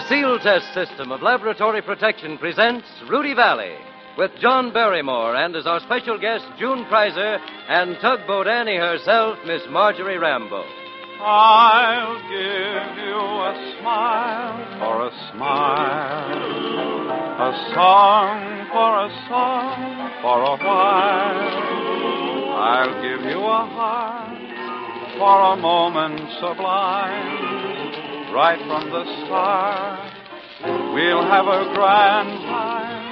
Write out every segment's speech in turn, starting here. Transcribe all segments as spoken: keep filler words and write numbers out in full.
Seal Test System of Laboratory Protection presents Rudy Valley with John Barrymore and as our special guest, June Prizer and Tugboat Annie herself, Miss Marjorie Rambo. I'll give you a smile for a smile, a song for a song for a while. I'll give you a heart for a moment sublime. Right from the start, we'll have a grand time.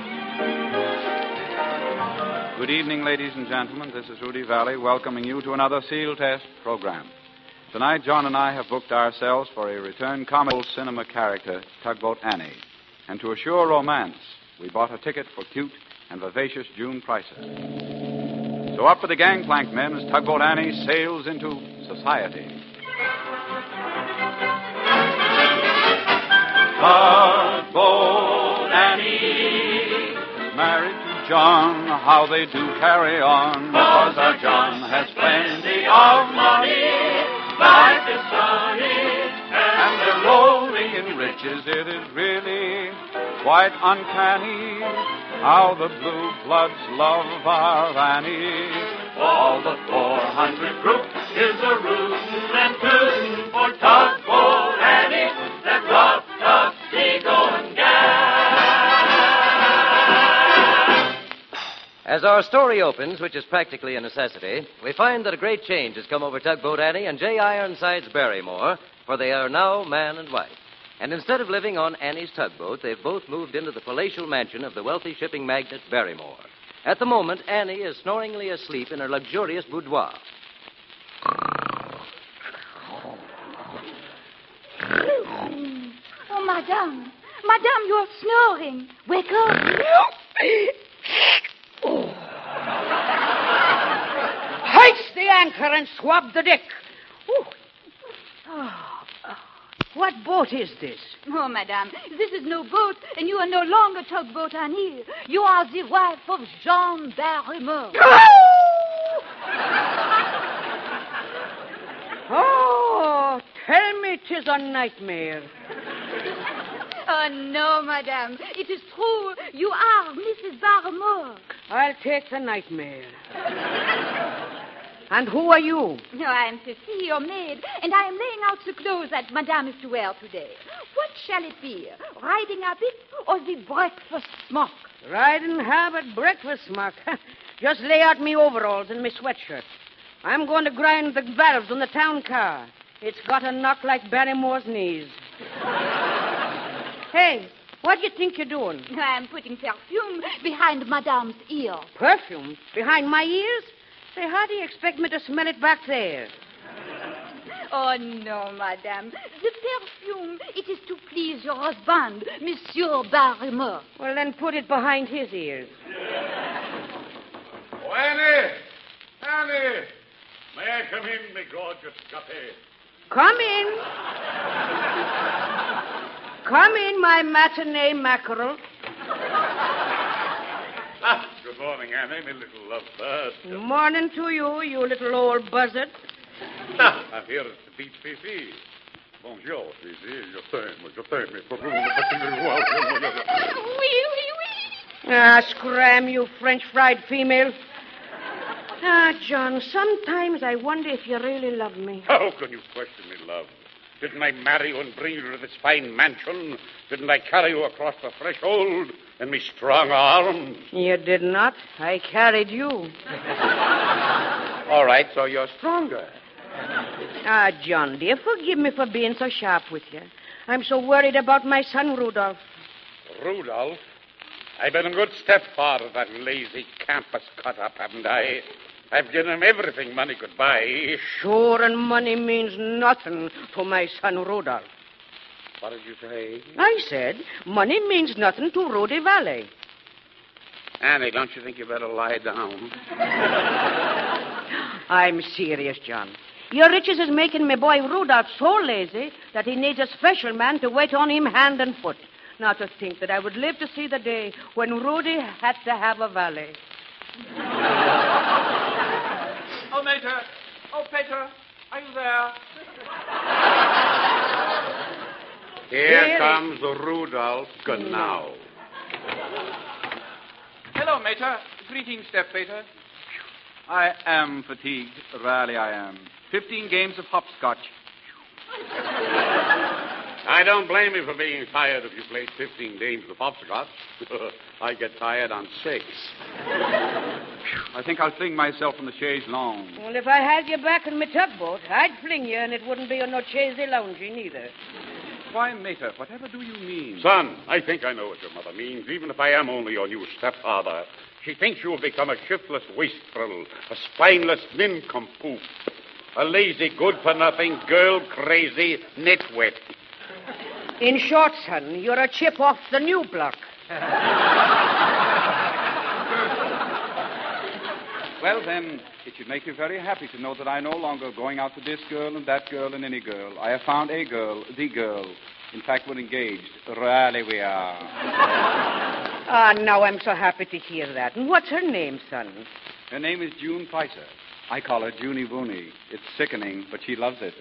Good evening, ladies and gentlemen. This is Rudy Valley welcoming you to another Seal Test program. Tonight, John and I have booked ourselves for a return comical cinema character, Tugboat Annie. And to assure romance, we bought a ticket for cute and vivacious June Pricer. So up with the gangplank men as Tugboat Annie sails into society. Tugboat Annie is married to John. How they do carry on. Cause our John has plenty of money. Life is sunny, and they're rolling in riches. It is really quite uncanny how the blue bloods love our Annie. All the four hundred group is a rootin' and tootin' for Tugboat Annie, that rough, tough, sea-going gal. As our story opens, which is practically a necessity, we find that a great change has come over Tugboat Annie and J. Ironsides Barrymore, for they are now man and wife. And instead of living on Annie's tugboat, they've both moved into the palatial mansion of the wealthy shipping magnate Barrymore. At the moment, Annie is snoringly asleep in her luxurious boudoir. Oh, Madame. Madame, you're snoring. Wake up. Hoist the anchor and swab the deck. Ooh. Oh, oh. What boat is this? Oh, Madame, this is no boat, and you are no longer Tugboat Annie. You are the wife of Jean Barrymore. Oh, tell me 'tis a nightmare. Oh, no, Madame. It is true. You are Missus Barrymore. I'll take the nightmare. And who are you? No, I am Cecile, your maid, and I am laying out the clothes that Madame is to wear today. What shall it be? Riding habit or the breakfast smock? Riding habit, breakfast smock. Just lay out me overalls and me sweatshirt. I'm going to grind the valves on the town car. It's got a knock like Barrymore's knees. Hey, what do you think you're doing? I am putting perfume behind Madame's ear. Perfume? Behind my ears? Say, how do you expect me to smell it back there? Oh, no, Madame. The perfume, it is to please your husband, Monsieur Barrymore. Well, then put it behind his ears. Oh, Annie! Annie! May I come in, me gorgeous guppy? Come in. Come in, my matinee mackerel. Ah, good morning, Annie, my little lovebird. Good morning to you, you little old buzzard. Ah, I'm here to beat Fifi. Bonjour, Fifi. Je t'aime, je t'aime. Oui, oui, oui. Ah, scram, you French fried female. Ah, John, sometimes I wonder if you really love me. How can you question me, love? Didn't I marry you and bring you to this fine mansion? Didn't I carry you across the threshold in me strong arms? You did not. I carried you. All right, so you're stronger. Ah, John, dear, forgive me for being so sharp with you. I'm so worried about my son, Rudolph. Rudolph? I've been a good stepfather, that lazy campus cut-up, haven't I? I've given him everything money could buy. Sure, and money means nothing to my son, Rudolph. What did you say? I said money means nothing to Rudy Valley. Annie, don't you think you better lie down? I'm serious, John. Your riches is making my boy Rudolph so lazy that he needs a special man to wait on him hand and foot. Now to think that I would live to see the day when Rudy had to have a valet. Oh, Major. Oh, Peter. Are you there? Here Here comes Rudolph Genau. Hello, Mater. Greetings, Steppater. I am fatigued. Really, I am. Fifteen games of hopscotch. I don't blame you for being tired if you played fifteen games of hopscotch. I get tired on six. I think I'll fling myself on the chaise longue. Well, if I had you back in my tugboat, I'd fling you, and it wouldn't be on no chaise lounging either. Why, Mater, whatever do you mean? Son, I think I know what your mother means, even if I am only your new stepfather. She thinks you have become a shiftless wastrel, a spineless nincompoop, a lazy, good-for-nothing, girl-crazy nitwit. In short, son, you're a chip off the new block. Well, then, it should make you very happy to know that I'm no longer going out to this girl and that girl and any girl. I have found a girl, the girl. In fact, we're engaged. Really, we are. Ah, now I'm so happy to hear that. And what's her name, son? Her name is June Pfizer. I call her Junie Wooney. It's sickening, but she loves it.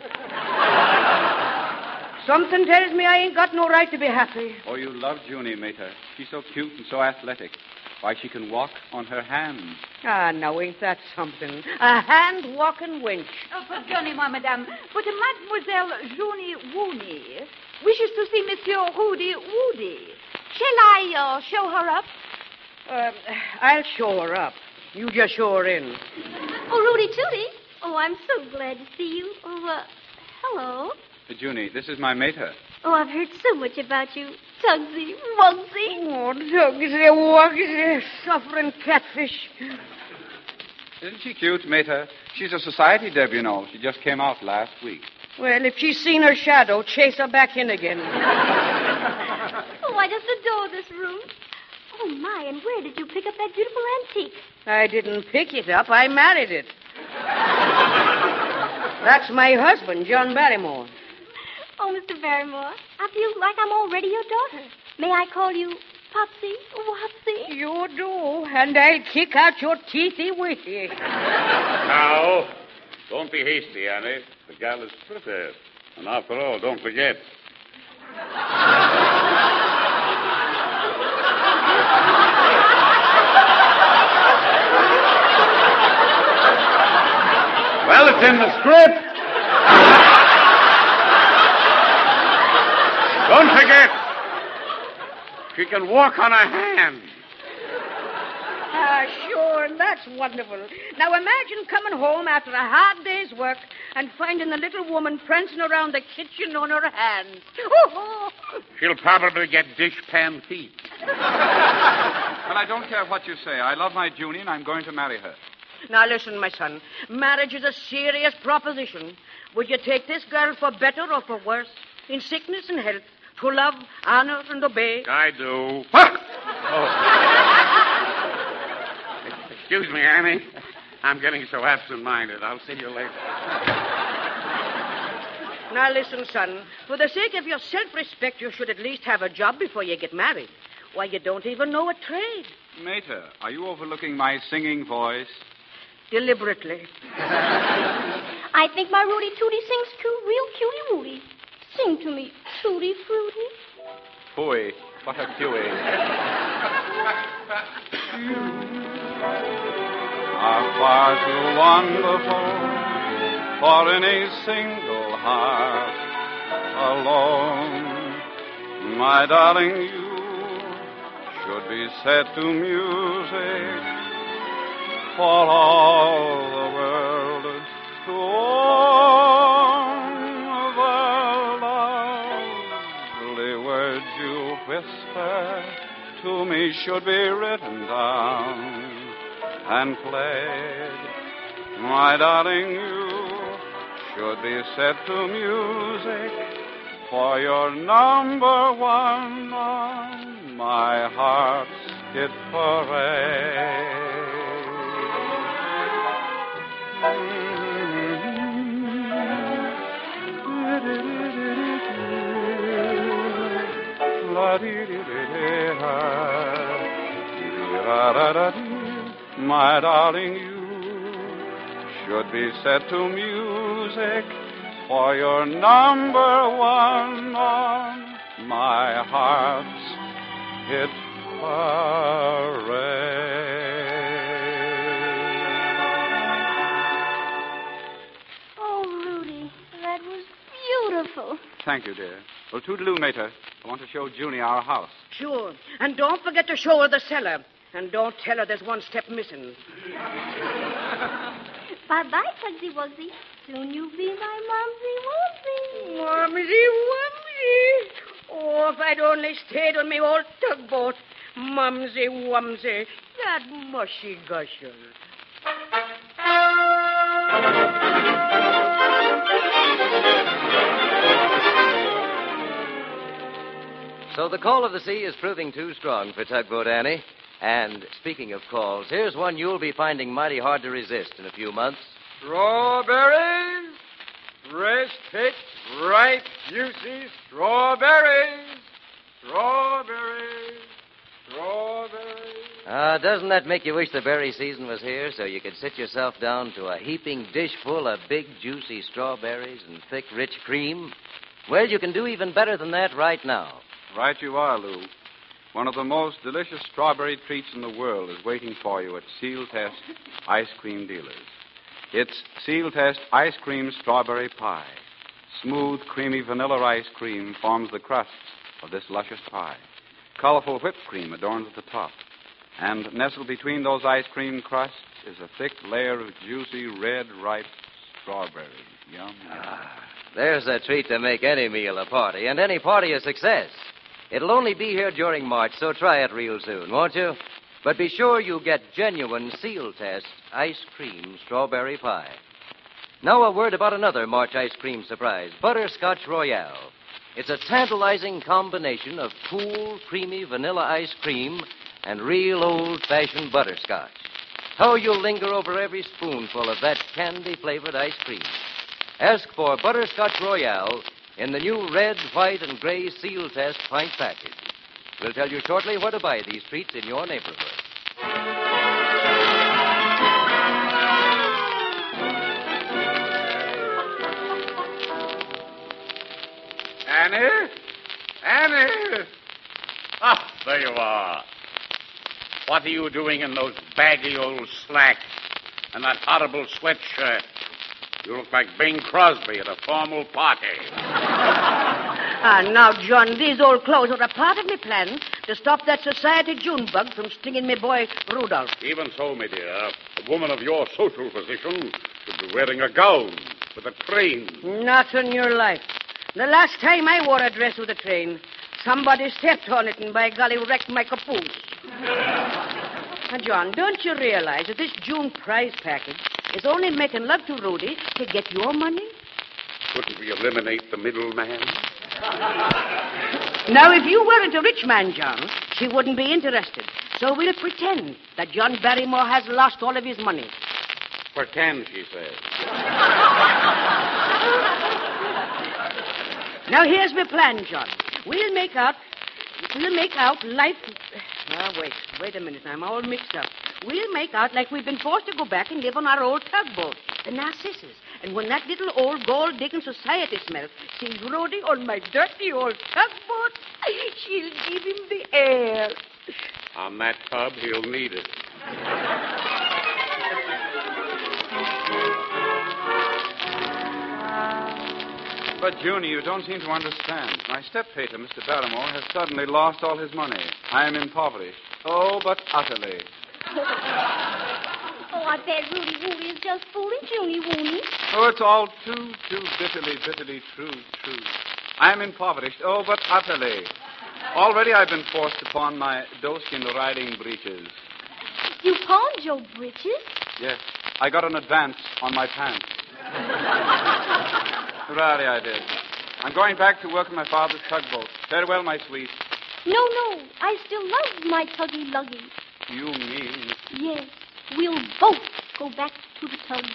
Something tells me I ain't got no right to be happy. Oh, you love Junie, Mater. She's so cute and so athletic. Why, she can walk on her hands. Ah, now ain't that something? A hand-walking wench. Oh, pardonnez-moi, madame, but Mademoiselle Junie Wooney wishes to see Monsieur Rudy Woody. Shall I uh, show her up? Uh, I'll show her up. You just show her in. Oh, Rudy Tooty. Oh, I'm so glad to see you. Oh, uh, hello. Uh, Junie, this is my Mater. Oh, I've heard so much about you. Tugsy, Wugsy. Oh, Tugsy, Wugsy, suffering catfish. Isn't she cute, Mater? She's a society deb, you know. She just came out last week. Well, if she's seen her shadow, chase her back in again. Oh, I just adore this room. Oh, my, and where did you pick up that beautiful antique? I didn't pick it up. I married it. That's my husband, John Barrymore. Oh, Mister Barrymore, I feel like I'm already your daughter. May I call you Popsy, Wopsy? You do, and I'll kick out your teethy witty. Now, don't be hasty, Annie. The gal is pretty. And after all, don't forget. Well, it's in the script. Don't forget, she can walk on her hands. Ah, sure, that's wonderful. Now imagine coming home after a hard day's work and finding the little woman prancing around the kitchen on her hands. Oh, She'll probably get dishpan feet. Well, I don't care what you say. I love my Junie, and I'm going to marry her. now listen, my son. Marriage is a serious proposition. Would you take this girl for better or for worse? In sickness and health, to love, honor, and obey? I do. Oh. Excuse me, Annie. I'm getting so absent-minded. I'll see you later. Now listen, son. For the sake of your self-respect, you should at least have a job before you get married. Why, you don't even know a trade. Mater, are you overlooking my singing voice? Deliberately. I think my Rudy Tooty sings too real cutie Woody. Sing to me, Tutti Fruity. Phooey, what a cutie. Are far too wonderful for any single heart alone. My darling, you should be set to music for all the world to own. The lovely words you whisper to me should be written down and played. My darling, you should be set to music for your number one on my heart's hit parade. My darling, you should be set to music for your number one on my heart's hit parade. Oh, Rudy, that was beautiful. Thank you, dear. Well, toodaloo, mater. I want to show Junie our house. Sure. And don't forget to show her the cellar. And don't tell her there's one step missing. Bye-bye, Tugsy Wugsy. Soon you'll be my Mumsy Wugsy. Mumsy Wumsy. Oh, if I'd only stayed on me old tugboat. Mumsy Wumsy. That mushy gusher. So the call of the sea is proving too strong for Tugboat Annie. And speaking of calls, here's one you'll be finding mighty hard to resist in a few months. Strawberries, fresh picked, ripe, juicy strawberries, strawberries, strawberries. Ah, doesn't that make you wish the berry season was here so you could sit yourself down to a heaping dish full of big, juicy strawberries and thick, rich cream? Well, you can do even better than that right now. Right you are, Lou. One of the most delicious strawberry treats in the world is waiting for you at Seal Test Ice Cream Dealers. It's Seal Test Ice Cream Strawberry Pie. Smooth, creamy vanilla ice cream forms the crust of this luscious pie. Colorful whipped cream adorns at the top. And nestled between those ice cream crusts is a thick layer of juicy, red, ripe strawberries. Yum, yum. Ah, there's a treat to make any meal a party, and any party a success. It'll only be here during March, so try it real soon, won't you? But be sure you get genuine Seal Test Ice Cream Strawberry Pie. Now a word about another March ice cream surprise, Butterscotch Royale. It's a tantalizing combination of cool, creamy vanilla ice cream and real old-fashioned butterscotch. How you'll linger over every spoonful of that candy-flavored ice cream. Ask for Butterscotch Royale in the new red, white, and gray Seal Test pint package. We'll tell you shortly where to buy these treats in your neighborhood. Annie? Annie! Ah, there you are. What are you doing in those baggy old slacks and that horrible sweatshirt? You look like Bing Crosby at a formal party. Ah, now, John, these old clothes are a part of my plan to stop that society June bug from stinging me boy Rudolph. Even so, my dear, a woman of your social position should be wearing a gown with a train. Not in your life. The last time I wore a dress with a train, somebody stepped on it and, by golly, wrecked my caboose. Now, John, don't you realize that this June prize package is only making love to Rudy to get your money? Couldn't we eliminate the middleman? Now, if you weren't a rich man, John, she wouldn't be interested. So we'll pretend that John Barrymore has lost all of his money. Pretend, she says. Now, here's my plan, John. We'll make out... We'll make out life... Now, wait. Wait a minute. I'm all mixed up. We'll make out like we've been forced to go back and live on our old tugboat, the Narcissus. And when that little old gold-digging society smell sees Rudy on my dirty old tugboat, she'll give him the air. On that tub, he'll need it. But, Junie, you don't seem to understand. My step-pater, Mister Barrymore, has suddenly lost all his money. I am impoverished. Oh, but utterly. Oh, I bet Rudy Woody is just fooling Junie Woony. Oh, it's all too, too bitterly, bitterly true, true. I am impoverished. Oh, but utterly. Already I've been forced to pawn my doeskin riding breeches. You pawned your breeches? Yes. I got an advance on my pants. Really, I did. I'm going back to work in my father's tugboat. Farewell, my sweet. No, no. I still love my tuggy luggy. You mean? Yes. We'll both go back to the tug.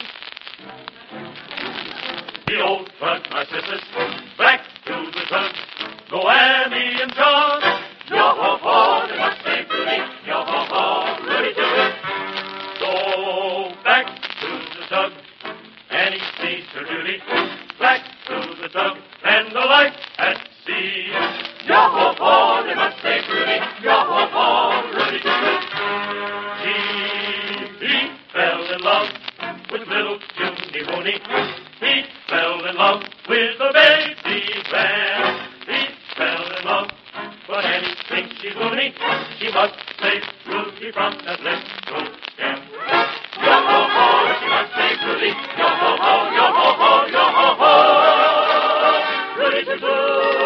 The old tug Narcissus, back to the tug. Go Annie and John. Yo-ho-ho, they must say Rudy. Yo-ho-ho, Rudy too. Go back to the tug. Annie sees her duty. Back to the tug and the light at sea. Yo! with little puny Rooney. He fell in love with the baby bear. He fell in love, but Annie thinks she's loony. She must save Rudy from that little scare. Yo-ho-ho, she must save Rudy. Yo-ho-ho, yo-ho-ho, yo-ho-ho. Rudy Too-Too.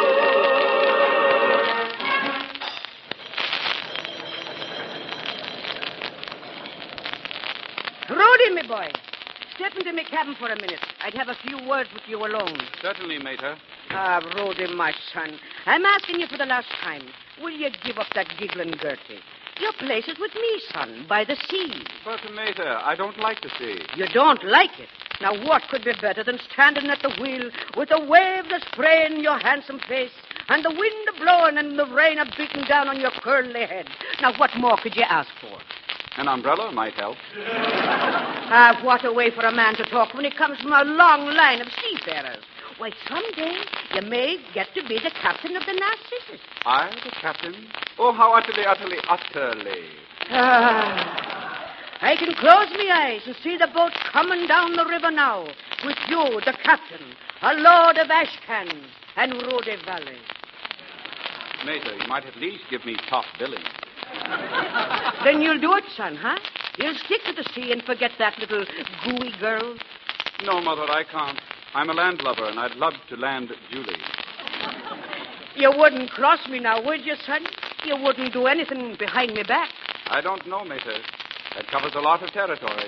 Rudy, my boy, step into my cabin for a minute. I'd have a few words with you alone. Certainly, Mater. Ah, Rudy, my son, I'm asking you for the last time. Will you give up that giggling Gertie? Your place is with me, son, by the sea. But, Mater, I don't like the sea. You don't like it? Now, what could be better than standing at the wheel with the waves a spraying your handsome face and the wind a blowing and the rain a beating down on your curly head? Now, what more could you ask for? An umbrella might help. Ah, what a way for a man to talk when he comes from a long line of seafarers. Why, someday you may get to be the captain of the Narcissus. I, the captain? Oh, how utterly, utterly, utterly. Ah, I can close my eyes and see the boat coming down the river now with you, the captain, a lord of Ashcan and Rudy Valley. Mater, you might at least give me top billing. Then you'll do it, son, huh? You'll stick to the sea and forget that little gooey girl? No, Mother, I can't. I'm a landlubber, and I'd love to land Julie. You wouldn't cross me now, would you, son? You wouldn't do anything behind me back. I don't know, Mater. That covers a lot of territory.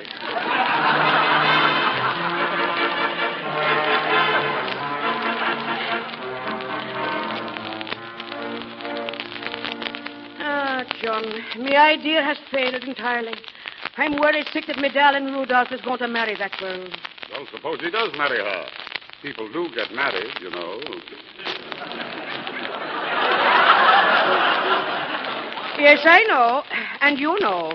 Ah, John, my idea has failed entirely. I'm worried sick that my darling Rudolph is going to marry that girl. Well, suppose he does marry her. People do get married, you know. Yes, I know, and you know.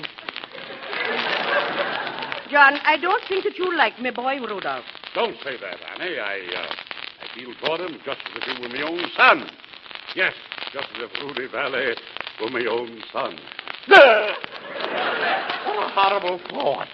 John, I don't think that you like my boy Rudolph. Don't say that, Annie. I, uh, I feel toward him just as if he were my own son. Yes, just as if Rudy Valley were my own son. What a horrible thought.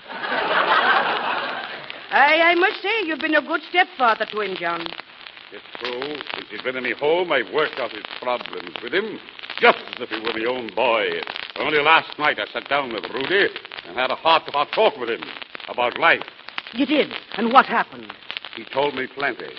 I, I must say, you've been a good stepfather to him, John. It's true. Since he's been in my home, I've worked out his problems with him, just as if he were my own boy. Only last night I sat down with Rudy and had a heart-to-heart talk with him about life. You did? And what happened? He told me plenty.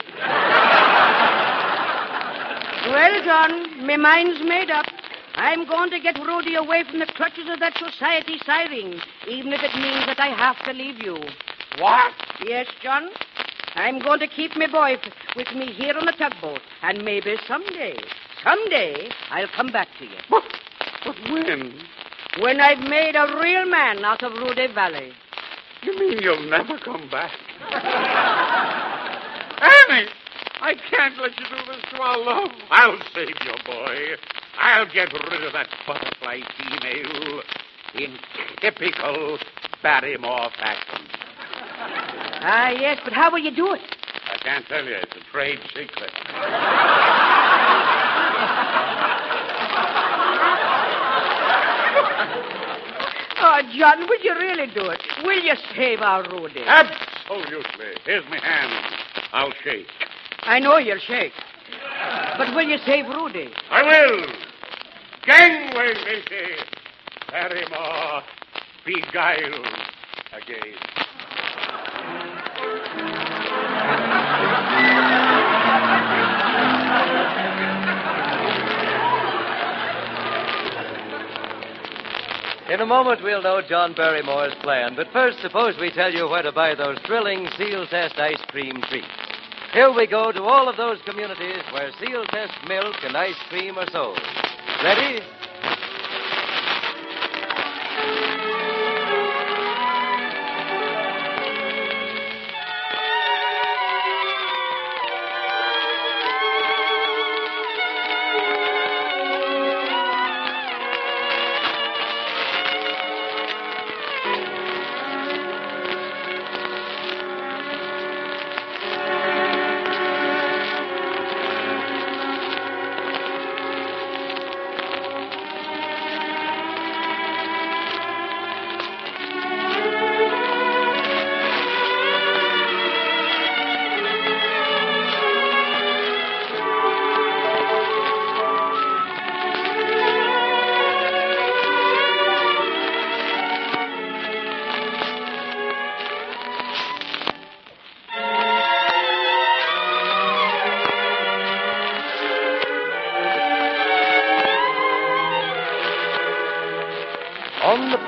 Well, John, my mind's made up. I'm going to get Rudy away from the clutches of that society siren, even if it means that I have to leave you. What? Yes, John. I'm going to keep my boy f- with me here on the tugboat, and maybe someday, someday, I'll come back to you. But, but when? When I've made a real man out of Rudy Valley. You mean you'll never come back? Annie, I can't let you do this to our love. I'll save your boy. I'll get rid of that butterfly female in typical Barrymore fashion. Ah, yes, but how will you do it? I can't tell you. It's a trade secret. Oh, John, will you really do it? Will you save our Rudy? Absolutely. Here's my hand. I'll shake. I know you'll shake. But will you save Rudy? I will. Gangway, matey. Barrymore beguiled again. In a moment, we'll know John Barrymore's plan. But first, suppose we tell you where to buy those thrilling Seal Test ice cream treats. Here we go to all of those communities where Seal Test milk and ice cream are sold. Ready?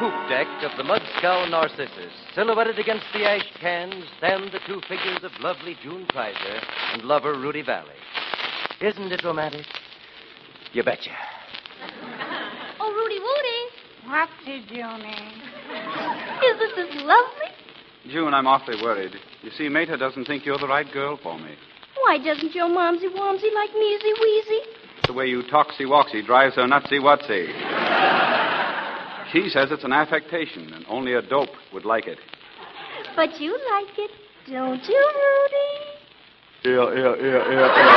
poop deck of the Mudscow Narcissus. Silhouetted against the ash cans stand the two figures of lovely June Preiser and lover Rudy Valley. Isn't it romantic? You betcha. Oh, Rudy Woody. What did you mean? Isn't this lovely? June, I'm awfully worried. You see, Mater doesn't think you're the right girl for me. Why doesn't your momsy womsy like measy wheezy? The way you talksy-walksy drives her nutsy-wutsy. She says it's an affectation, and only a dope would like it. But you like it, don't you, Rudy? Yeah, yeah, yeah, yeah, yeah.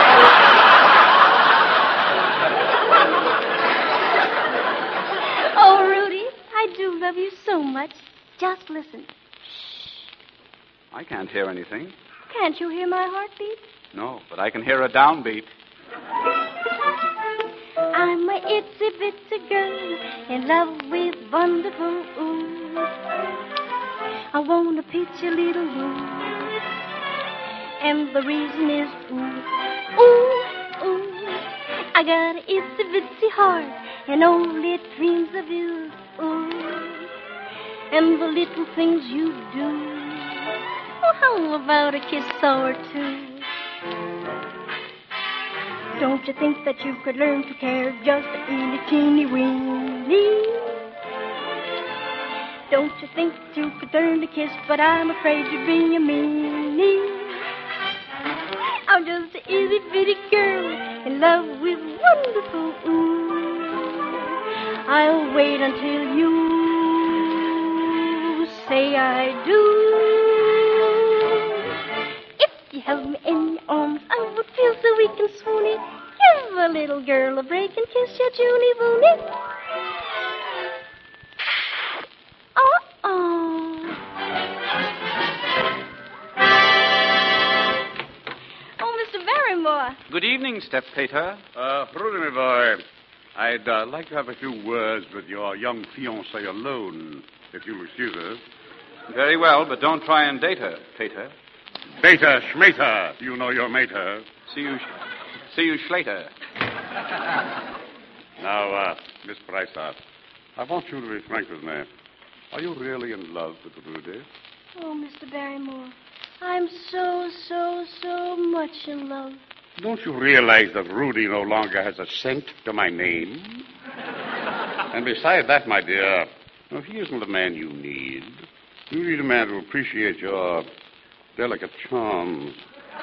Oh, Rudy, I do love you so much. Just listen. I can't hear anything. Can't you hear my heartbeat? No, but I can hear a downbeat. I'm a itsy bitsy girl in love with wonderful ooh. I want to pitch a little woo, and the reason is ooh, ooh, ooh. I got a itsy bitsy heart and only dreams of you, ooh, and the little things you do. Oh, how about a kiss or two? Don't you think that you could learn to care just a teeny, teeny weeny? Don't you think that you could learn to kiss, but I'm afraid you'd be a meanie. I'm just a itty bitty girl in love with wonderful ooh. I'll wait until you say I do. If you held me in your arms, I would feel so weak and swoony. Give a little girl a break and kiss your Junie Booney. Uh-oh. Oh, Mister Barrymore. Good evening, Step Pater. Uh, Rudy, my boy, I'd uh, like to have a few words with your young fiancée alone, if you'll excuse us. Very well, but don't try and date her, Pater. Beta, schmater, you know your mater. See you, see you Schlater. Now, uh, Miss Preiser, I want you to be frank with me. Are you really in love with Rudy? Oh, Mister Barrymore, I'm so, so, so much in love. Don't you realize that Rudy no longer has a cent to my name? And besides that, my dear, well, he isn't the man you need. You need a man to appreciate your delicate charms.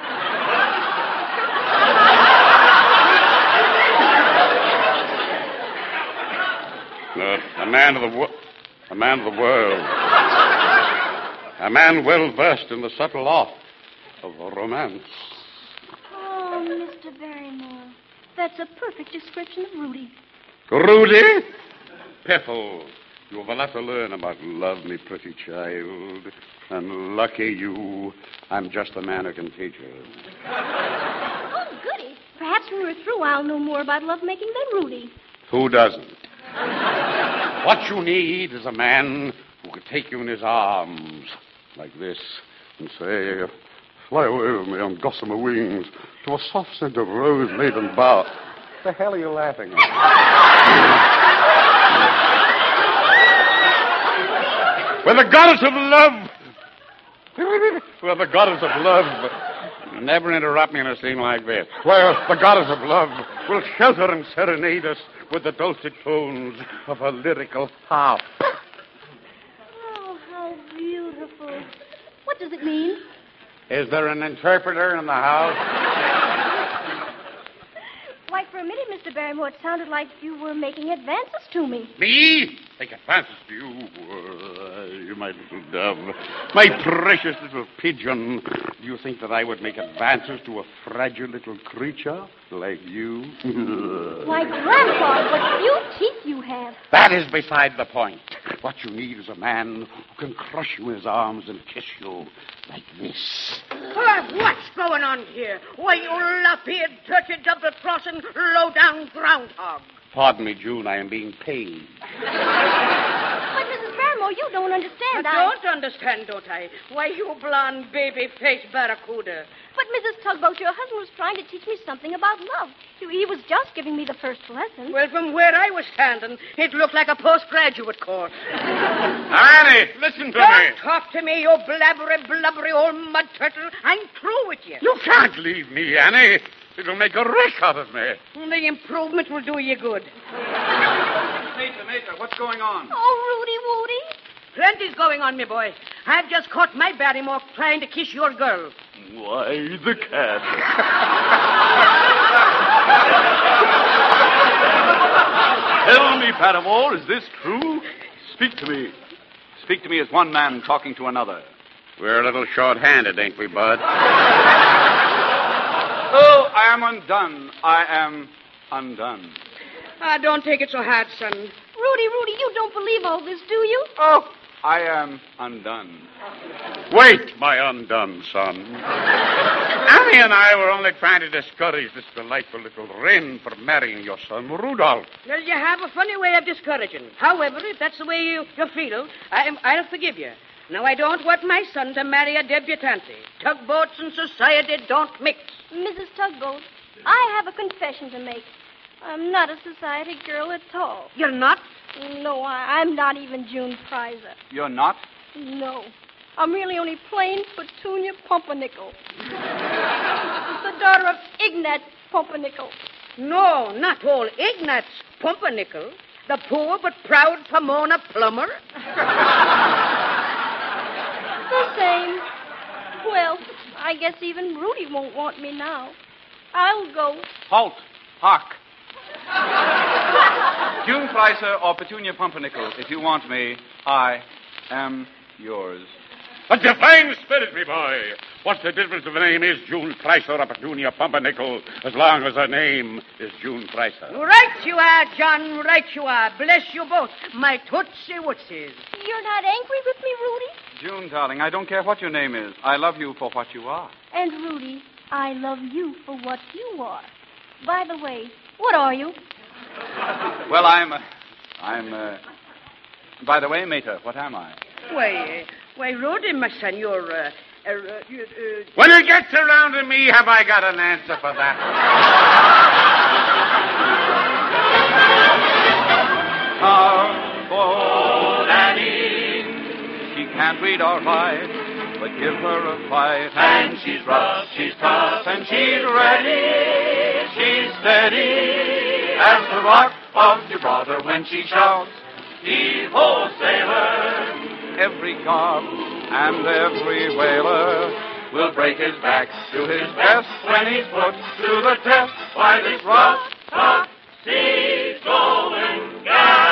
Uh, a man of the wo- a man of the world. A man well versed in the subtle art of romance. Oh, Mister Barrymore, that's a perfect description of Rudy. Rudy? Piffle, you have a lot to learn about love, me pretty child. And lucky you, I'm just the man who can teach you. Oh, goody. Perhaps when we're through, I'll know more about lovemaking than Rudy. Who doesn't? What you need is a man who could take you in his arms like this and say, fly away with me on gossamer wings to a soft scent of rose-laden bough. The hell are you laughing at? Well, the goddess of love. Well, the goddess of love. Never interrupt me in a scene like this. Well, the goddess of love will shelter and serenade us with the dulcet tones of her lyrical harp. Oh, how beautiful. What does it mean? Is there an interpreter in the house? Why, for a minute, Mister Barrymore, it sounded like you were making advances to me. Me? Take advances to you? Uh, you, my little dove. My precious little pigeon. Do you think that I would make advances to a fragile little creature like you? Why, Grandpa, what few teeth you have. That is beside the point. What you need is a man who can crush you in his arms and kiss you like this. Uh, what's going on here? Why, you lop-eared, turkey double-crossing, low-down groundhog. Pardon me, June, I am being paid. But, Missus Barrymore, you don't understand. I I don't understand, don't I? Why, you blonde, baby-faced barracuda. But, Missus Tugboat, your husband was trying to teach me something about love. He, he was just giving me the first lesson. Well, from where I was standing, it looked like a postgraduate course. Annie, listen to Don't me. talk to me, you blabbery, blubbery old mud turtle. I'm through with you. You can't leave me, Annie. It'll make a wreck out of me. The improvement will do you good. Mater, Mater, what's going on? Oh, Rudy Woody. Plenty's going on, me boy. I've just caught my Barrymore trying to kiss your girl. Why, the cat. Tell me, Paramore, is this true? Speak to me. Speak to me as one man talking to another. We're a little short-handed, ain't we, Bud? Oh, I am undone. I am undone. Ah, don't take it so hard, son. Rudy, Rudy, you don't believe all this, do you? Oh, I am undone. Wait, my undone son. Annie and I were only trying to discourage this delightful little wren from marrying your son, Rudolph. Well, you have a funny way of discouraging. However, if that's the way you, you feel, I, I'll forgive you. Now, I don't want my son to marry a debutante. Tugboats and society don't mix. Missus Tugboat, I have a confession to make. I'm not a society girl at all. You're not? No, I, I'm not even June Preiser. You're not? No. I'm really only plain Petunia Pumpernickel. The daughter of Ignat Pumpernickel. No, not all Ignat's Pumpernickel. The poor but proud Pomona Plummer. The same. Well, I guess even Rudy won't want me now. I'll go. Halt. Hark. June Preiser or Petunia Pumpernickel, if you want me, I am yours. A divine spirit, me boy. What's the difference if the name is June Preiser or Petunia Pumpernickel, as long as her name is June Preiser? Right you are, John, right you are. Bless you both, my tootsie wootsies. You're not angry with me, Rudy? June, darling, I don't care what your name is. I love you for what you are. And, Rudy, I love you for what you are. By the way, what are you? Well, I'm... Uh, I'm... Uh... By the way, Mater, what am I? Why, uh, why, Rudy, my son, you're, uh, uh, uh, you, uh... When it gets around to me, have I got an answer for that? Tugboat Annie, she can't read or write, but give her a fight, and she's rough, she's tough, and she's ready, she's steady as the rock of Gibraltar when she shouts, heave-ho, sailor. Every garb and every whaler will break his back to his best when he's put to the test by this rough, tough, sea-going gal.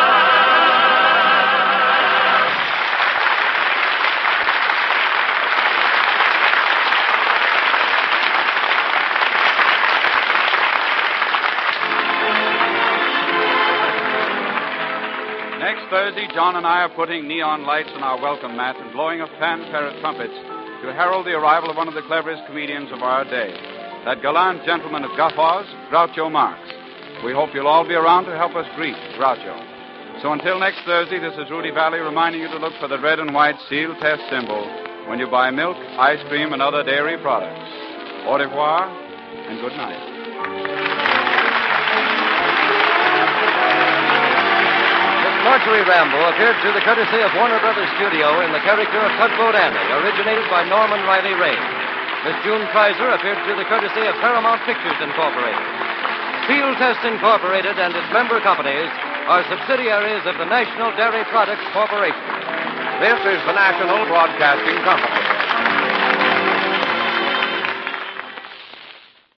Next Thursday, John and I are putting neon lights on our welcome mat and blowing a fanfare of trumpets to herald the arrival of one of the cleverest comedians of our day, that gallant gentleman of guffaws, Groucho Marx. We hope you'll all be around to help us greet Groucho. So until next Thursday, this is Rudy Valley reminding you to look for the red and white seal test symbol when you buy milk, ice cream, and other dairy products. Au revoir and good night. Marjorie Rambo appeared through the courtesy of Warner Brothers Studio in the character of Tugboat Annie, originated by Norman Riley Raines. Miss June Preiser appeared through the courtesy of Paramount Pictures Incorporated. Field Test Incorporated and its member companies are subsidiaries of the National Dairy Products Corporation. This is the National Broadcasting Company.